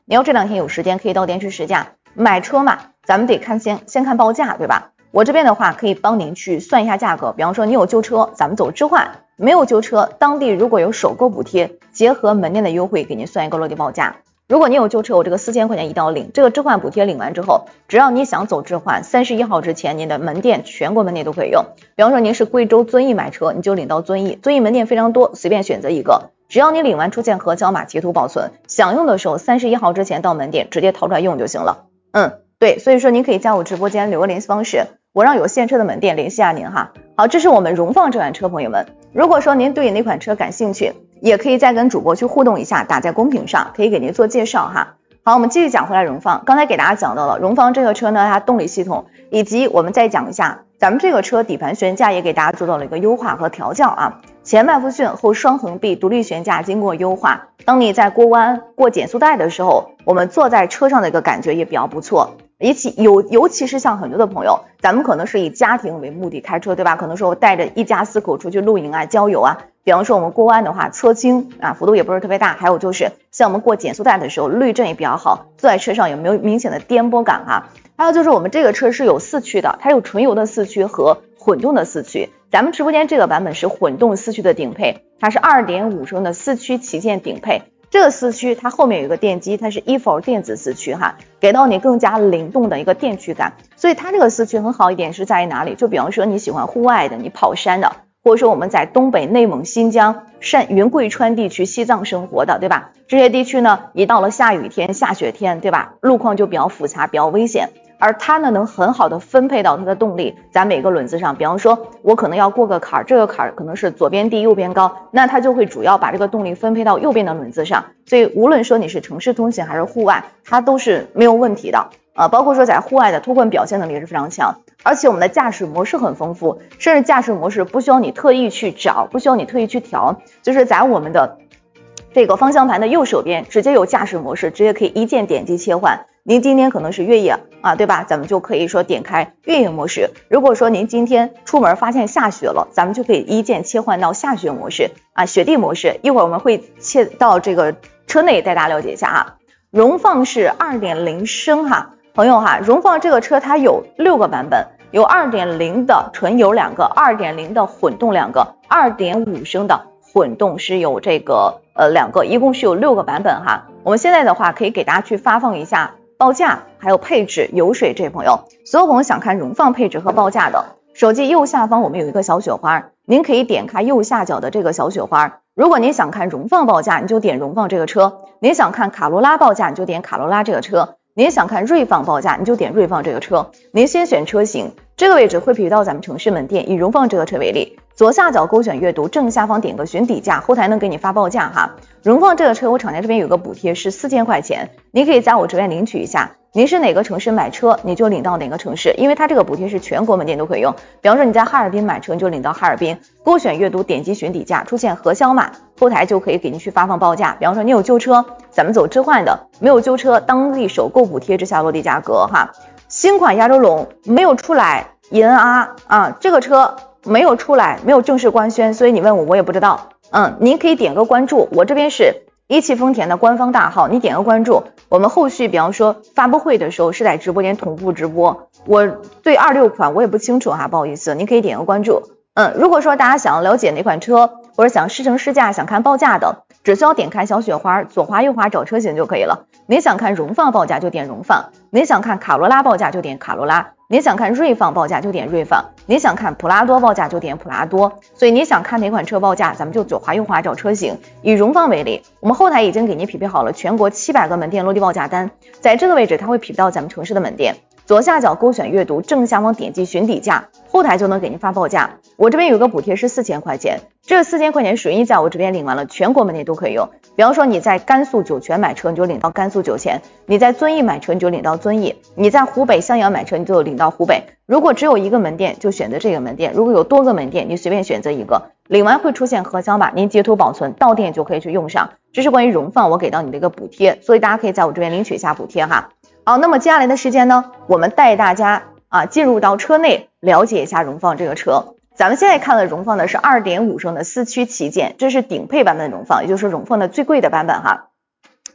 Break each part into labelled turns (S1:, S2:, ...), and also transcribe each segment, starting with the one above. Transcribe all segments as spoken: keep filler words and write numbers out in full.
S1: 你要这两天有时间可以到店去试驾。买车嘛，咱们得看先先看报价，对吧？我这边的话可以帮您去算一下价格，比方说你有旧车，咱们走置换；没有旧车，当地如果有首购补贴，结合门店的优惠，给您算一个落地报价。如果你有旧车，我这个四千块钱一刀领，这个置换补贴领完之后，只要你想走置换，三十一号之前，您的门店全国门店都可以用。比方说您是贵州遵义买车，你就领到遵义，遵义门店非常多，随便选择一个，只要你领完出现核销码，截图保存，想用的时候三十一号之前到门店直接掏出来用就行了。嗯，对，所以说您可以加我直播间留个联系方式，我让有现车的门店联系下您哈。好，这是我们荣放这款车，朋友们，如果说您对哪款车感兴趣，也可以再跟主播去互动一下，打在公屏上，可以给您做介绍哈。好，我们继续讲回来荣放，刚才给大家讲到了荣放这个车呢，它动力系统，以及我们再讲一下咱们这个车底盘悬架也给大家做到了一个优化和调教啊，前麦弗逊后双横臂独立悬架经过优化，当你在过弯过减速带的时候，我们坐在车上的一个感觉也比较不错。尤其尤尤其是像很多的朋友，咱们可能是以家庭为目的开车，对吧？可能说我带着一家四口出去露营啊、郊游啊，比方说我们过弯的话，车轻啊，幅度也不是特别大，还有就是像我们过减速带的时候，滤震也比较好，坐在车上有没有明显的颠簸感哈？还有就是我们这个车是有四驱的，它有纯油的四驱和混动的四驱。咱们直播间这个版本是混动四驱的顶配，它是 二点五 升的四驱旗舰顶配。这个四驱它后面有一个电机，它是 E F O 电子四驱哈，给到你更加灵动的一个电驱感。所以它这个四驱很好一点是在于哪里？就比方说你喜欢户外的，你跑山的，或者说我们在东北、内蒙、新疆、山云贵川地区、西藏生活的，对吧？这些地区呢，一到了下雨天、下雪天，对吧？路况就比较复杂，比较危险。而它呢能很好的分配到它的动力在每个轮子上，比方说我可能要过个坎儿，这个坎儿可能是左边低右边高，那它就会主要把这个动力分配到右边的轮子上，所以无论说你是城市通勤还是户外，它都是没有问题的啊。包括说在户外的脱困表现能力也是非常强，而且我们的驾驶模式很丰富，甚至驾驶模式不需要你特意去找，不需要你特意去调，就是在我们的这个方向盘的右手边直接有驾驶模式，直接可以一键点击切换。您今天可能是越野啊，对吧？咱们就可以说点开越野模式。如果说您今天出门发现下雪了，咱们就可以一键切换到下雪模式啊，雪地模式。一会儿我们会切到这个车内带大家了解一下哈。荣放是 二点零 升哈，朋友哈，荣放这个车它有六个版本，有 二点零 的纯油两个， 二点零 的混动两个， 二点五 升的混动是有这个呃两个，一共是有六个版本哈。我们现在的话可以给大家去发放一下报价还有配置。油水这位朋友，所有朋友想看荣放配置和报价的，手机右下方我们有一个小雪花，您可以点开右下角的这个小雪花。如果您想看荣放报价，你就点荣放这个车；您想看卡罗拉报价，你就点卡罗拉这个车；您想看锐放报价，你就点锐放这个车。您先选车型，这个位置会匹配到咱们城市门店。以荣放这个车为例，左下角勾选阅读，正下方点个询底价，后台能给你发报价哈。荣放这个车我厂家这边有个补贴是四千块钱，您可以在我这边领取一下。您是哪个城市买车，你就领到哪个城市，因为它这个补贴是全国门店都可以用。比方说你在哈尔滨买车，你就领到哈尔滨，勾选阅读，点击询底价，出现核销码，后台就可以给您去发放报价。比方说你有旧车，咱们走置换的；没有旧车，当地首购补贴之下落地价格哈。新款亚洲龙没有出来 E N R 啊，这个车没有出来，没有正式官宣，所以你问我我也不知道。嗯，您可以点个关注，我这边是一汽丰田的官方大号，你点个关注，我们后续比方说发布会的时候是在直播间同步直播。我对二六款我也不清楚哈，不好意思，您可以点个关注。嗯，如果说大家想要了解哪款车，或者想试乘试驾，想看报价的，只需要点开小雪花，左滑右滑找车型就可以了。您想看荣放报价就点荣放，您想看卡罗拉报价就点卡罗拉，您想看锐放报价就点锐放，您想看普拉多报价就点普拉多。所以你想看哪款车报价，咱们就左滑右滑找车型。以荣放为例，我们后台已经给您匹配好了全国七百个门店落地报价单，在这个位置它会匹配到咱们城市的门店。左下角勾选阅读，正下方点击询底价，后台就能给您发报价。我这边有个补贴是四千块钱，这四千块钱属于在我这边领完了，全国门店都可以用。比方说你在甘肃酒泉买车，你就领到甘肃酒泉；你在遵义买车，你就领到遵义；你在湖北襄阳买车，你就领到湖北。如果只有一个门店，就选择这个门店；如果有多个门店，你随便选择一个。领完会出现核销码，您截图保存，到店就可以去用上。这是关于荣放我给到你的一个补贴，所以大家可以在我这边领取一下补贴哈。好，那么接下来的时间呢，我们带大家啊进入到车内，了解一下荣放这个车。咱们现在看的荣放的是 二点五 升的四驱旗舰，这是顶配版本的荣放，也就是荣放的最贵的版本哈。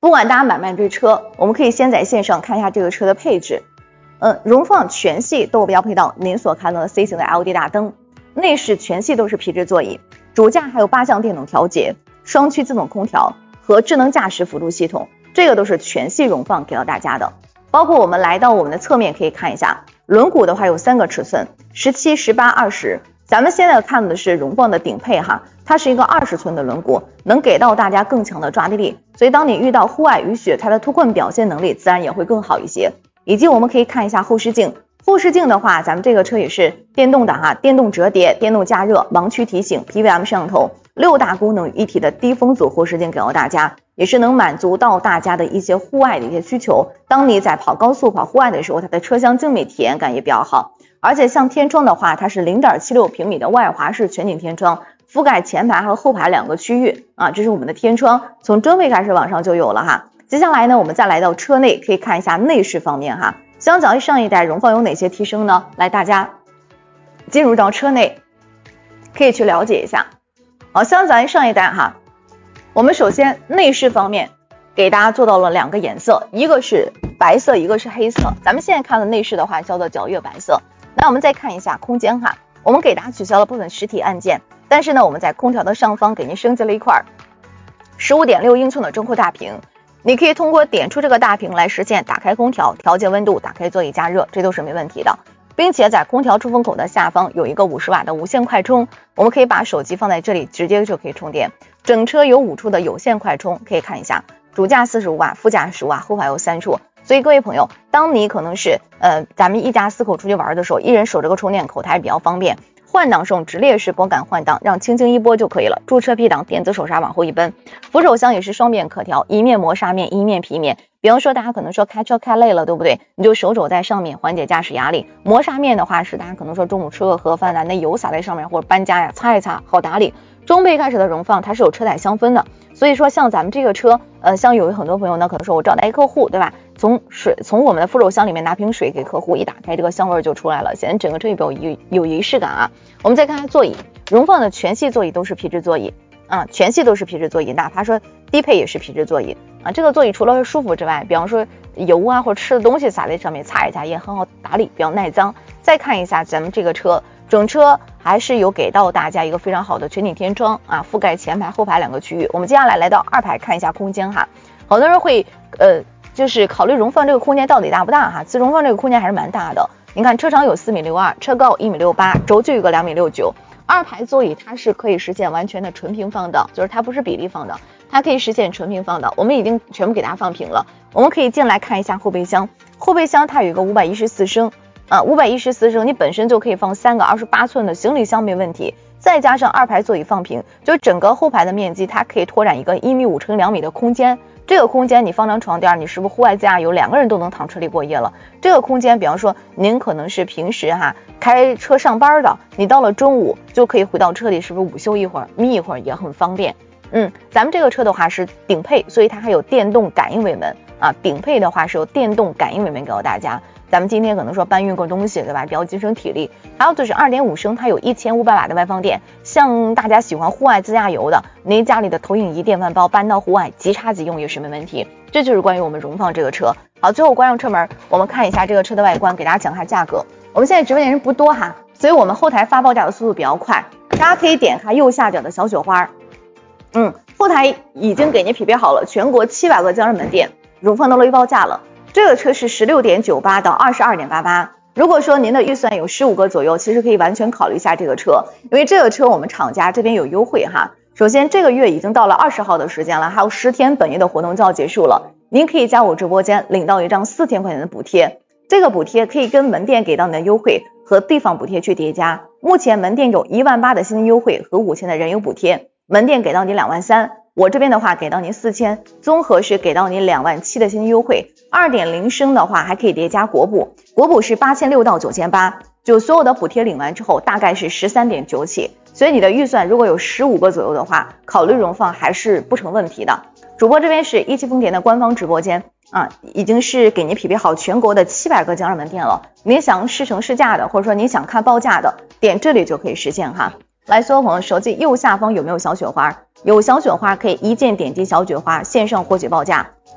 S1: 不管大家买卖这车，我们可以先在线上看一下这个车的配置。嗯，荣放全系都标配到您所看到的 C 型的 L E D 大灯，内饰全系都是皮质座椅，主驾还有八项电动调节、双区自动空调和智能驾驶辅助系统，这个都是全系荣放给到大家的。包括我们来到我们的侧面可以看一下，轮毂的话有三个尺寸，十七、十八、二十。咱们现在看的是荣放的顶配哈，它是一个二十寸的轮毂，能给到大家更强的抓地力，所以当你遇到户外雨雪，它的脱困表现能力自然也会更好一些。以及我们可以看一下后视镜，后视镜的话，咱们这个车也是电动的哈，电动折叠、电动加热、盲区提醒、P V M 摄像头，六大功能于一体的低风阻后视镜给到大家，也是能满足到大家的一些户外的一些需求。当你在跑高速、跑户外的时候，它的车厢精美体验感也比较好。而且像天窗的话，它是 零点七六平米的外滑式全景天窗，覆盖前排和后排两个区域啊，这是我们的天窗，从中配开始往上就有了哈。接下来呢，我们再来到车内，可以看一下内饰方面哈。相较于上一代，荣放有哪些提升呢？来，大家进入到车内，可以去了解一下。好，相较于上一代哈，我们首先内饰方面给大家做到了两个颜色，一个是白色，一个是黑色。咱们现在看的内饰的话叫做皎月白色。那我们再看一下空间哈，我们给大家取消了部分实体按键，但是呢，我们在空调的上方给您升级了一块 十五点六英寸的中控大屏，你可以通过点出这个大屏来实现打开空调、调节温度、打开座椅加热，这都是没问题的。并且在空调出风口的下方有一个五十瓦的无线快充，我们可以把手机放在这里，直接就可以充电。整车有五处的有线快充，可以看一下，主驾四十五瓦，副驾十五瓦，后排有三处。所以各位朋友，当你可能是呃咱们一家四口出去玩的时候，一人守着个充电口，它也比较方便。换挡是用直列式拨杆换挡，让轻轻一拨就可以了。驻车 P 档电子手刹往后一奔，扶手箱也是双面可调，一面磨砂面，一面皮面。比方说大家可能说开车开累了，对不对？你就手肘在上面缓解驾驶压力。磨砂面的话是大家可能说中午吃个盒饭啊，那油洒在上面或者搬家呀，擦一擦好打理。中配开始的荣放它是有车载香氛的，所以说像咱们这个车，呃，像有很多朋友呢，可能说我招待客户，对吧？从水从我们的扶手箱里面拿瓶水给客户，一打开这个香味就出来了，显得整个车比较有有仪式感啊。我们再看看座椅，荣放的全系座椅都是皮质座椅啊，全系都是皮质座椅，哪怕说低配也是皮质座椅啊。这个座椅除了是舒服之外，比方说油啊或者吃的东西洒在上面擦一擦也很好打理，比较耐脏。再看一下咱们这个车，整车还是有给到大家一个非常好的全景天窗啊，覆盖前排后排两个区域。我们接下来来到二排看一下空间哈，好多人会呃就是考虑荣放这个空间到底大不大哈，其实荣放这个空间还是蛮大的。你看车长有四米六二，车高一米六八，轴距有个两米六九。二排座椅它是可以实现完全的纯平放倒，就是它不是比例放倒，它可以实现纯平放倒。我们已经全部给大家放平了。我们可以进来看一下后备箱，后备箱它有一个五百一十四升啊，五百一十四升，你本身就可以放三个二十八寸的行李箱没问题，再加上二排座椅放平，就整个后排的面积它可以拓展一个一米五乘两米的空间。这个空间你放张床垫，你是不是户外自驾游两个人都能躺车里过夜了？这个空间，比方说您可能是平时哈开车上班的，你到了中午就可以回到车里，是不是午休一会儿眯一会儿也很方便？嗯，咱们这个车的话是顶配，所以它还有电动感应尾门啊，顶配的话是有电动感应尾门给到大家。咱们今天可能说搬运个东西，对吧？比较节省体力。还有就是 二点五升，它有一千五百瓦的外放电，像大家喜欢户外自驾游的，您家里的投影仪、电饭煲搬到户外即插即用也是没问题。这就是关于我们荣放这个车。好，最后关上车门，我们看一下这个车的外观，给大家讲一下价格。我们现在直播间人不多哈，所以我们后台发报价的速度比较快，大家可以点开右下角的小雪花。嗯，后台已经给您匹配好了全国七百个家人门店，荣放到了预报价了。这个车是 十六点九八 到 二十二点八八， 如果说您的预算有十五个左右，其实可以完全考虑一下这个车，因为这个车我们厂家这边有优惠哈。首先这个月已经到了二十号的时间了，还有十天本月的活动就要结束了，您可以加我直播间领到一张四千块钱的补贴，这个补贴可以跟门店给到你的优惠和地方补贴去叠加。目前门店有一万八的现金优惠和五千的燃油补贴，门店给到你两万三，我这边的话给到您四千，综合是给到您两万七的现金优惠。二点零 升的话还可以叠加国补，国补是八千六到九千八，就所有的补贴领完之后大概是 十三点九起，所以你的预算如果有十五个左右的话，考虑荣放还是不成问题的。主播这边是一汽丰田的官方直播间啊，已经是给您匹配好全国的七百个经销门店了，您想试乘试驾的，或者说您想看报价的，点这里就可以实现哈。来，所有朋友手机右下方有没有小雪花？有小雪花可以一键点击小雪花线上获取报价。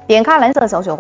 S1: 点开蓝色的小雪花。